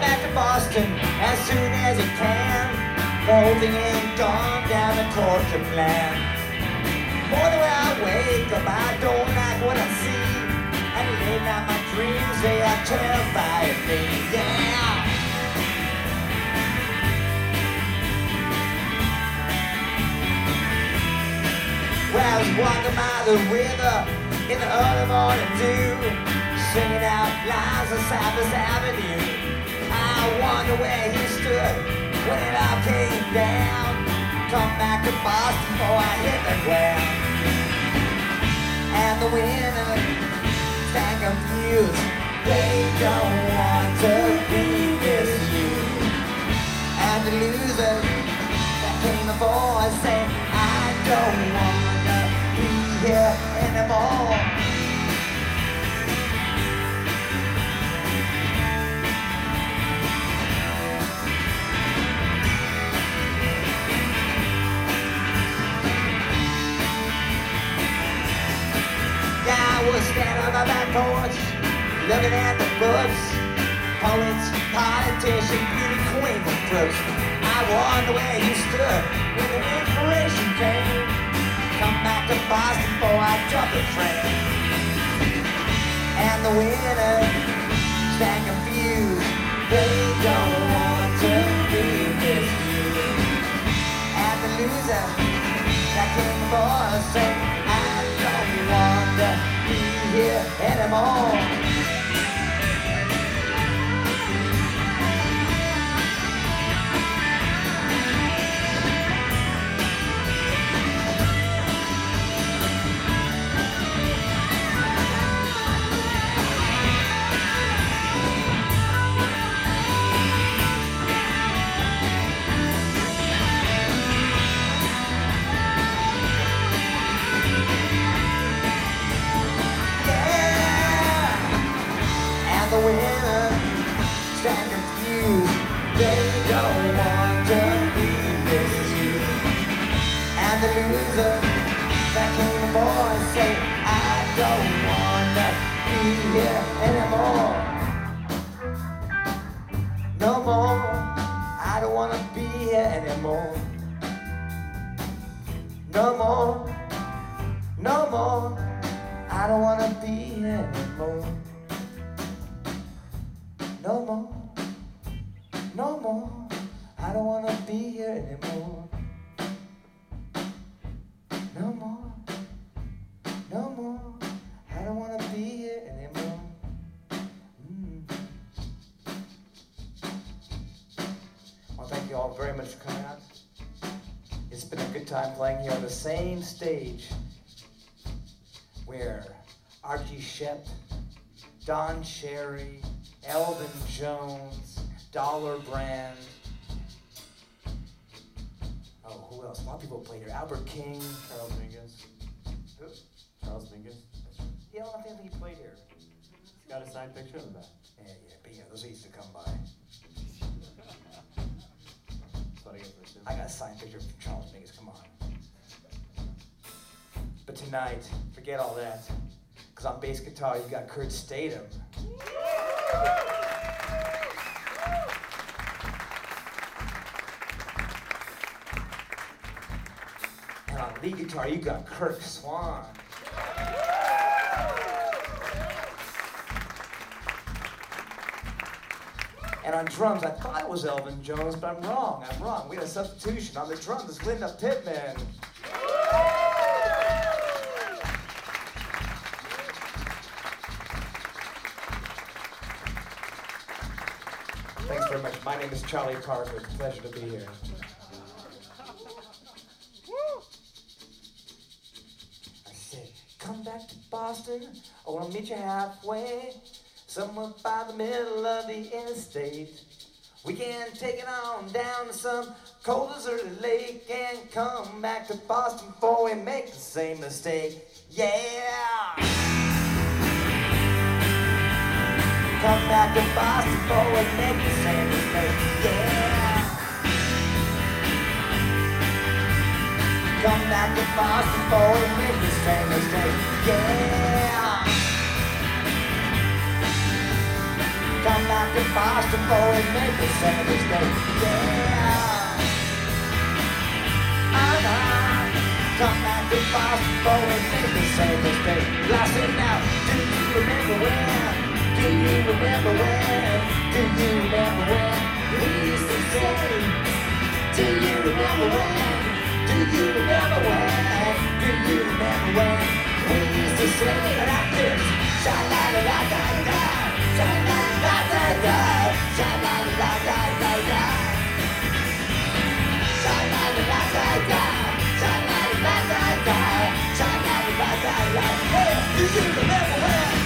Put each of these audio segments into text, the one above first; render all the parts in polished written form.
back to Boston as soon as he can. The whole thing ain't gone down according to plan. Morning when I wake up, I don't like what I see. And late night my dreams, they are terrifying me, yeah. Well, I was walking by the river in the early morning dew, singing out lines on Cypress Avenue. I wonder where he stood when it all came down. Come back to Boston before I hit the ground. And the winner stand confused. They don't want to be with you. And the loser that came before say, I don't wanna be here anymore. I was standing on my back porch, looking at the books, poets, politicians, beauty queens, and crooks. I wonder where you stood when the inspiration came. Come back to Boston before I jump the train. And the winner stand confused. They don't want to be with you. And the loser that came before say, I don't want to be here anymore. The winner stand confused. They don't want to be with you. And the loser that came before say, I don't want to be here anymore. No more. I don't want to be here anymore. No more. No more. I don't want to be here anymore. No more, no more, I don't want to be here anymore. No more, no more, I don't want to be here anymore. Well, thank you all very much for coming out. It's been a good time playing here on the same stage where Archie Shepp, Don Cherry, Elvin Jones, Dollar Brand. Oh, who else? A lot of people played here. Albert King. Charles Mingus. Who? Charles Mingus. Yeah, I don't think he played here. He's got a signed picture in the back. Yeah, those used to come by. That's what I get for it, too. I got a signed picture from Charles Mingus, come on. But tonight, forget all that. Because on bass guitar, you got Kurt Statham. And on lead guitar, you got Kirk Swan. And on drums, I thought it was Elvin Jones, but I'm wrong. We had a substitution. On the drums, it's Linda Pittman. Thanks very much. My name is Charlie Parker. It's a pleasure to be here. I said, come back to Boston. I want to meet you halfway. Somewhere by the middle of the interstate. We can take it on down to some cold deserted lake and come back to Boston before we make the same mistake. Yeah! Come back to Boston before we make the same mistake. Yeah! Come back to Boston before we make the same mistake. Yeah! come back to Boston for it make the Saturday day. Yeah. Come back to Boston for it make the Saturday day. Lost it now. Do you remember when? Do you remember when? Do you remember when? We used to say. Do you remember when? Do you remember when? Do you remember when? We used to say it like this. Sha-la-la-la-da-da. Sha-la-la-la-da-da. Sha-la-la-la-da-da. Sha-la-la-la-da-da. Sha-la-la-la-da-da. Sha-la-la-la-da-da. Hey, do you remember when?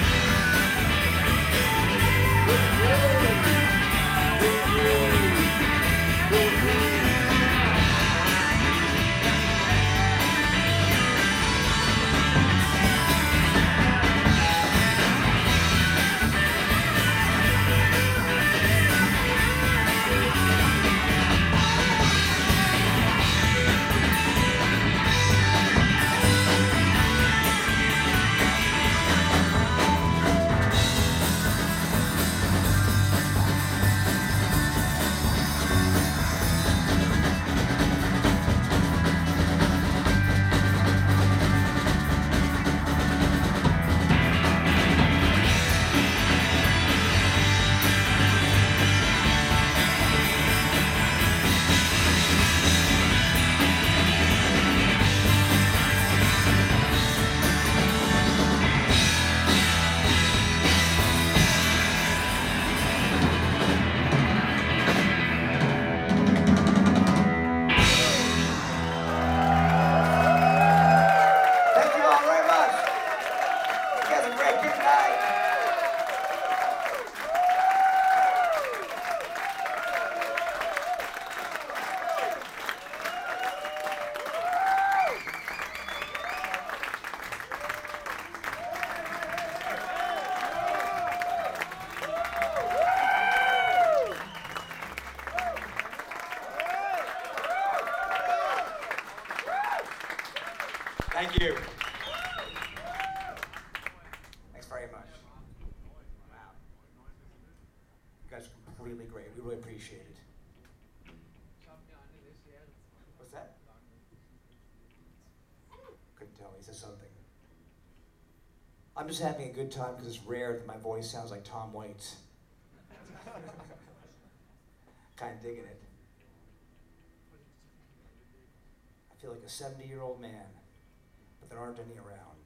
Thank you. Thanks very much. Wow. You guys are completely great. We really appreciate it. What's that? Couldn't tell. He said something. I'm just having a good time because it's rare that my voice sounds like Tom Waits. Kind of digging it. I feel like a 70-year-old man, but there aren't any around.